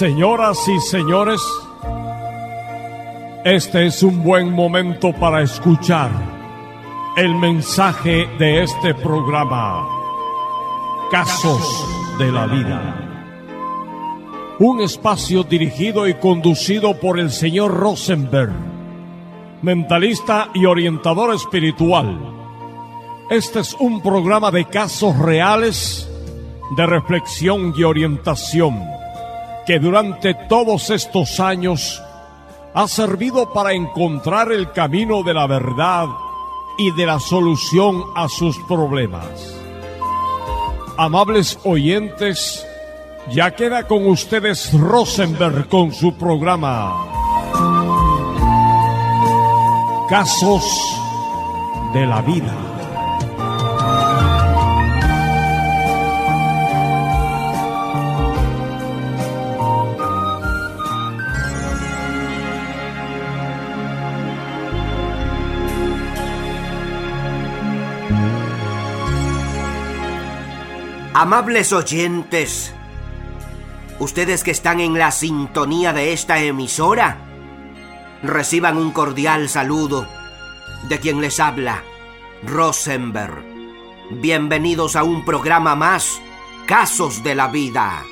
Señoras y señores, este es un buen momento para escuchar el mensaje de este programa, Casos de la Vida. Un espacio dirigido y conducido por el señor Rosenberg, mentalista y orientador espiritual. Este es un programa de casos reales, de reflexión y orientación, que durante todos estos años ha servido para encontrar el camino de la verdad y de la solución a sus problemas. Amables oyentes, ya queda con ustedes Rosenberg con su programa Casos de la Vida. Amables oyentes, ustedes que están en la sintonía de esta emisora, reciban un cordial saludo de quien les habla, Rosenberg. Bienvenidos a un programa más, Casos de la Vida.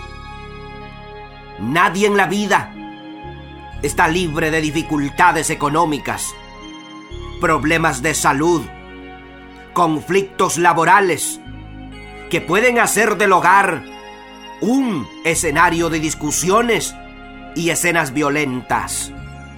Nadie en la vida está libre de dificultades económicas, problemas de salud, conflictos laborales, que pueden hacer del hogar un escenario de discusiones y escenas violentas.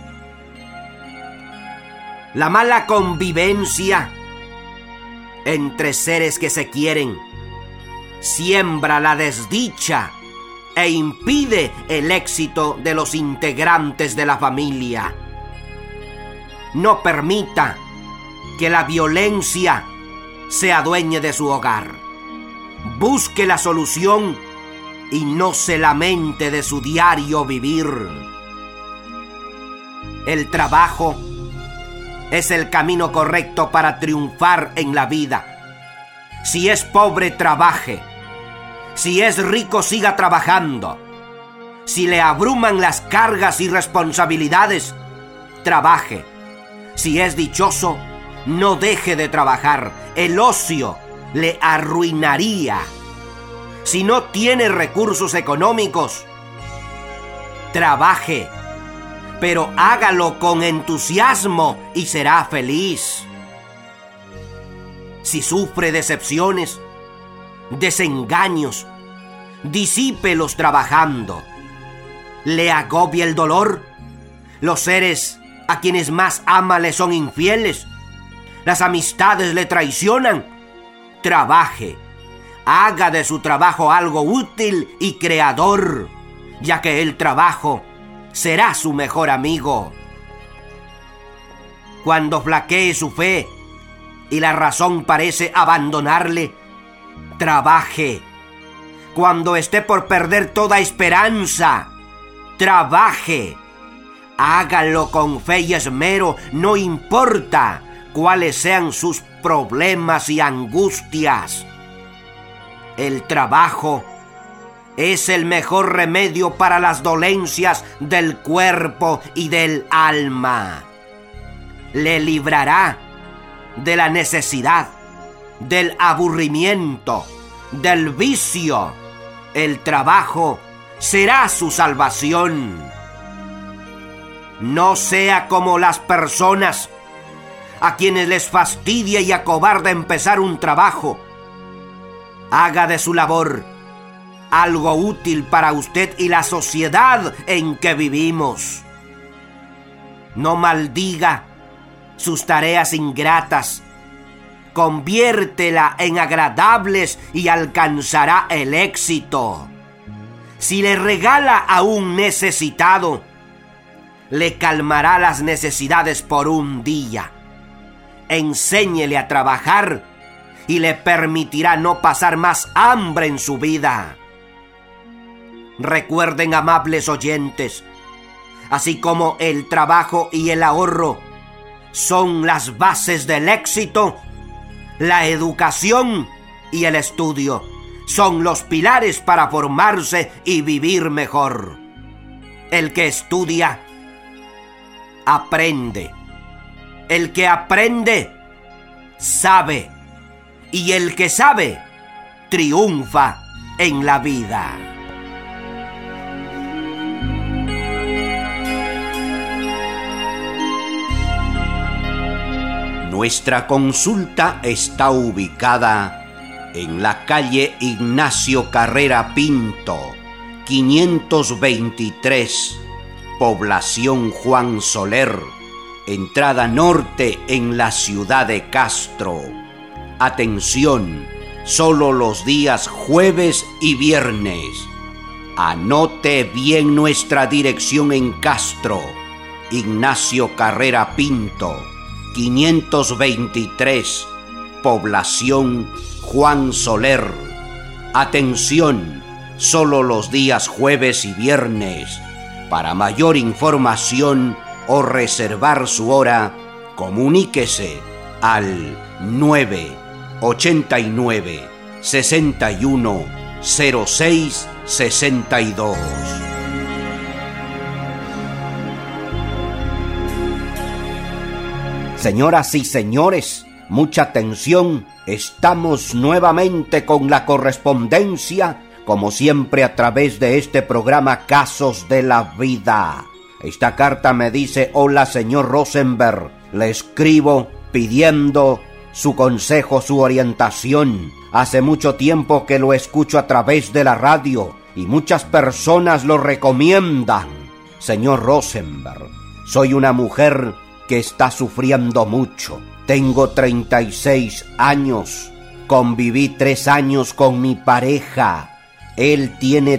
La mala convivencia entre seres que se quieren siembra la desdicha e impide el éxito de los integrantes de la familia. No permita que la violencia se adueñe de su hogar. Busque la solución y no se lamente de su diario vivir. El trabajo es el camino correcto para triunfar en la vida. Si es pobre, trabaje. Si es rico, siga trabajando. Si le abruman las cargas y responsabilidades, trabaje. Si es dichoso, no deje de trabajar. El ocio le arruinaría. Si no tiene recursos económicos, trabaje, pero hágalo con entusiasmo y será feliz. Si sufre decepciones, desengaños, disípelos trabajando. ¿Le agobia el dolor? ¿Los seres a quienes más ama le son infieles? ¿Las amistades le traicionan? Trabaje, haga de su trabajo algo útil y creador, ya que el trabajo será su mejor amigo. Cuando flaquee su fe y la razón parece abandonarle, trabaje. Cuando esté por perder toda esperanza, trabaje. Hágalo con fe y esmero, no importa cuáles sean sus problemas y angustias. El trabajo es el mejor remedio para las dolencias del cuerpo y del alma. Le librará de la necesidad, del aburrimiento, del vicio. El trabajo será su salvación. No sea como las personas a quienes les fastidia y acobarda empezar un trabajo. Haga de su labor algo útil para usted y la sociedad en que vivimos. No maldiga sus tareas ingratas. Conviértela en agradables y alcanzará el éxito. Si le regala a un necesitado, le calmará las necesidades por un día. Enséñele a trabajar y le permitirá no pasar más hambre en su vida. Recuerden, amables oyentes, así como el trabajo y el ahorro son las bases del éxito, la educación y el estudio son los pilares para formarse y vivir mejor. El que estudia, aprende. El que aprende, sabe. Y el que sabe, triunfa en la vida. Nuestra consulta está ubicada en la calle Ignacio Carrera Pinto, 523, población Juan Soler, entrada norte en la ciudad de Castro. Atención, solo los días jueves y viernes. Anote bien nuestra dirección en Castro, Ignacio Carrera Pinto, 523, población Juan Soler. Atención, solo los días jueves y viernes. Para mayor información o reservar su hora, comuníquese al 989 61 06 62. Señoras y señores, mucha atención, estamos nuevamente con la correspondencia, como siempre a través de este programa Casos de la Vida. Esta carta me dice: hola señor Rosenberg, le escribo pidiendo su consejo, su orientación. Hace mucho tiempo que lo escucho a través de la radio y muchas personas lo recomiendan. Señor Rosenberg, soy una mujer que está sufriendo mucho. Tengo 36 años. Conviví 3 años con mi pareja. Él tiene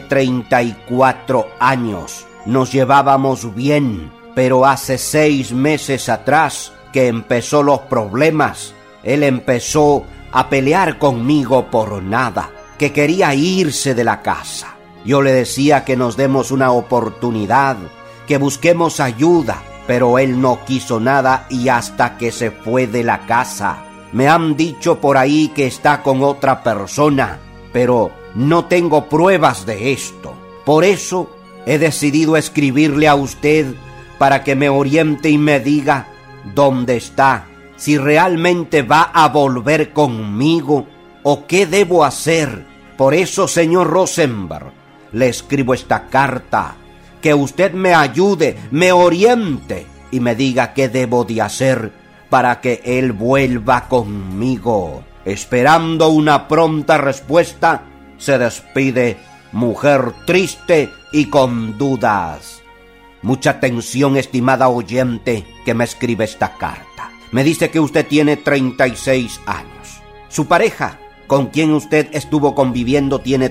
34 años. Nos llevábamos bien, pero hace 6 meses atrás que empezó los problemas. Él empezó a pelear conmigo por nada, que quería irse de la casa. Yo le decía que nos demos una oportunidad, que busquemos ayuda, pero él no quiso nada y hasta que se fue de la casa. Me han dicho por ahí que está con otra persona, pero no tengo pruebas de esto. Por eso he decidido escribirle a usted para que me oriente y me diga dónde está, si realmente va a volver conmigo o qué debo hacer. Por eso, señor Rosenberg, le escribo esta carta, que usted me ayude, me oriente y me diga qué debo de hacer para que él vuelva conmigo. Esperando una pronta respuesta, se despide mujer triste y con dudas. Mucha atención, estimada oyente que me escribe esta carta. Me dice que usted tiene 36 años. Su pareja, con quien usted estuvo conviviendo, tiene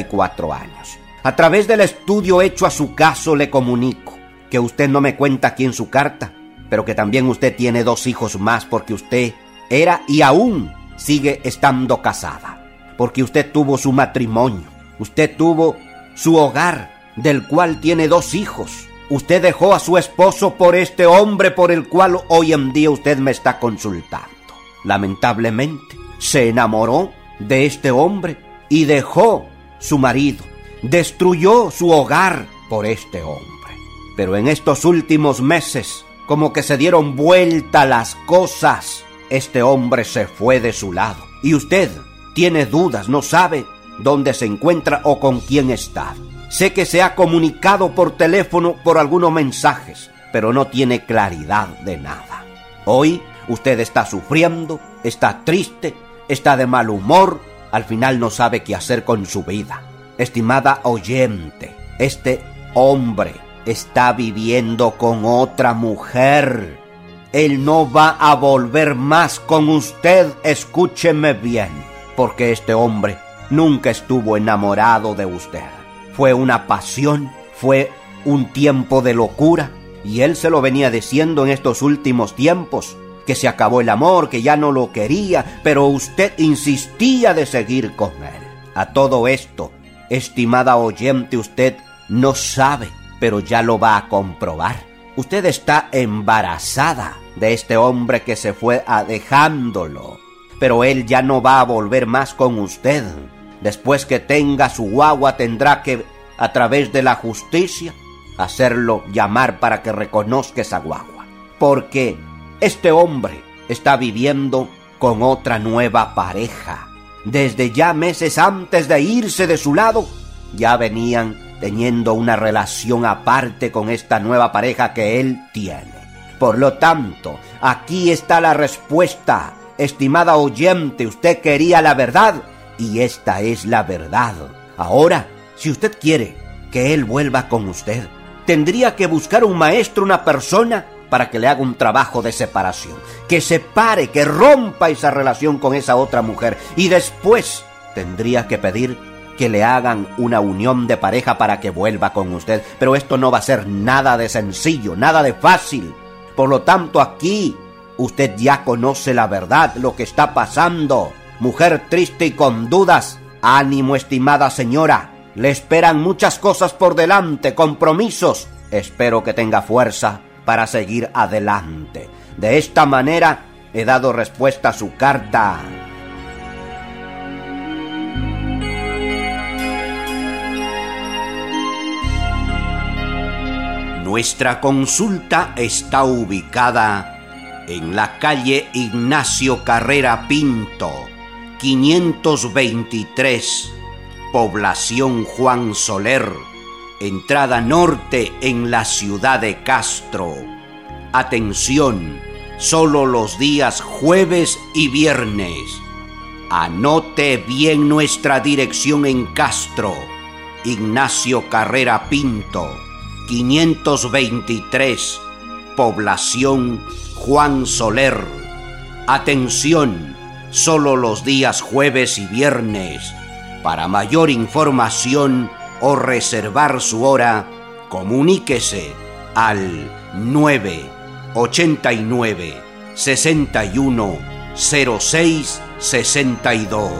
34 años. A través del estudio hecho a su caso le comunico que usted no me cuenta aquí en su carta, pero que también usted tiene 2 hijos más porque usted era y aún sigue estando casada. Porque usted tuvo su matrimonio, usted tuvo su hogar, del cual tiene 2 hijos. Usted dejó a su esposo por este hombre por el cual hoy en día usted me está consultando. Lamentablemente, se enamoró de este hombre y dejó su marido. Destruyó su hogar por este hombre. Pero en estos últimos meses, como que se dieron vuelta las cosas, este hombre se fue de su lado. Y usted tiene dudas, no sabe dónde se encuentra o con quién está. Sé que se ha comunicado por teléfono por algunos mensajes, pero no tiene claridad de nada. Hoy usted está sufriendo, está triste, está de mal humor, al final no sabe qué hacer con su vida. Estimada oyente, este hombre está viviendo con otra mujer. Él no va a volver más con usted, escúcheme bien, porque este hombre nunca estuvo enamorado de usted. Fue una pasión, fue un tiempo de locura, y él se lo venía diciendo en estos últimos tiempos, que se acabó el amor, que ya no lo quería, pero usted insistía de seguir con él. A todo esto, estimada oyente, usted no sabe, pero ya lo va a comprobar. Usted está embarazada de este hombre que se fue dejándolo, pero él ya no va a volver más con usted. Después que tenga su guagua tendrá que, a través de la justicia, hacerlo llamar para que reconozca esa guagua. Porque este hombre está viviendo con otra nueva pareja. Desde ya meses antes de irse de su lado, ya venían teniendo una relación aparte con esta nueva pareja que él tiene. Por lo tanto, aquí está la respuesta. Estimada oyente, usted quería la verdad y esta es la verdad. Ahora, si usted quiere que él vuelva con usted, tendría que buscar un maestro, una persona, para que le haga un trabajo de separación. Que separe, que rompa esa relación con esa otra mujer. Y después tendría que pedir que le hagan una unión de pareja para que vuelva con usted. Pero esto no va a ser nada de sencillo, nada de fácil. Por lo tanto, aquí usted ya conoce la verdad, lo que está pasando. Mujer triste y con dudas, ánimo, estimada señora. Le esperan muchas cosas por delante, compromisos. Espero que tenga fuerza para seguir adelante. De esta manera he dado respuesta a su carta. Nuestra consulta está ubicada en la calle Ignacio Carrera Pinto, 523, población Juan Soler, entrada norte en la ciudad de Castro. Atención, solo los días jueves y viernes. Anote bien nuestra dirección en Castro, Ignacio Carrera Pinto, 523, población Juan Soler. Atención, solo los días jueves y viernes. Para mayor información o reservar su hora, comuníquese al 989 61 06 62.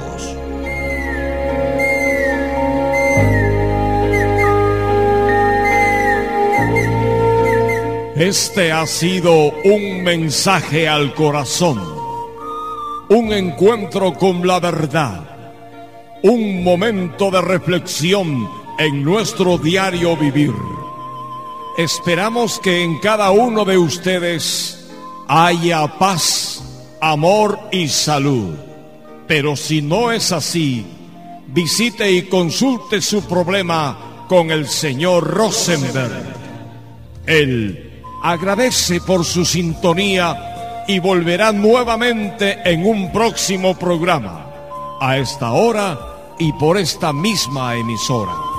Este ha sido un mensaje al corazón, un encuentro con la verdad, un momento de reflexión en nuestro diario vivir. Esperamos que en cada uno de ustedes haya paz, amor y salud. Pero si no es así, visite y consulte su problema con el señor Rosenberg. Él agradece por su sintonía y volverá nuevamente en un próximo programa, a esta hora y por esta misma emisora.